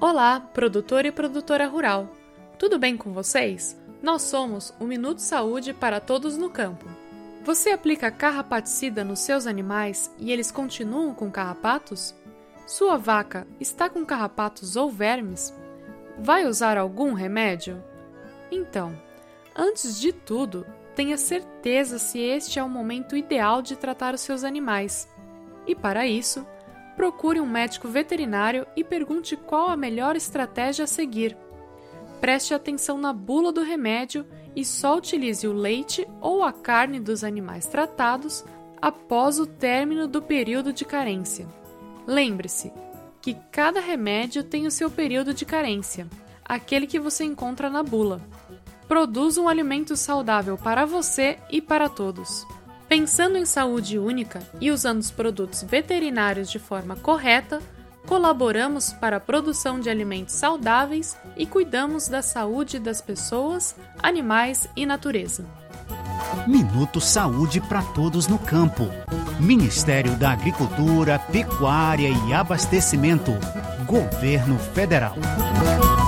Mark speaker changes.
Speaker 1: Olá, produtor e produtora rural. Tudo bem com vocês? Nós somos o Minuto Saúde para todos no campo. Você aplica carrapaticida nos seus animais e eles continuam com carrapatos? Sua vaca está com carrapatos ou vermes? Vai usar algum remédio? Então, antes de tudo, tenha certeza se este é o momento ideal de tratar os seus animais. E para isso, procure um médico veterinário e pergunte qual a melhor estratégia a seguir. Preste atenção na bula do remédio e só utilize o leite ou a carne dos animais tratados após o término do período de carência. Lembre-se que cada remédio tem o seu período de carência, aquele que você encontra na bula. Produza um alimento saudável para você e para todos. Pensando em saúde única e usando os produtos veterinários de forma correta, colaboramos para a produção de alimentos saudáveis e cuidamos da saúde das pessoas, animais e natureza.
Speaker 2: Minuto Saúde para todos no campo. Ministério da Agricultura, Pecuária e Abastecimento. Governo Federal.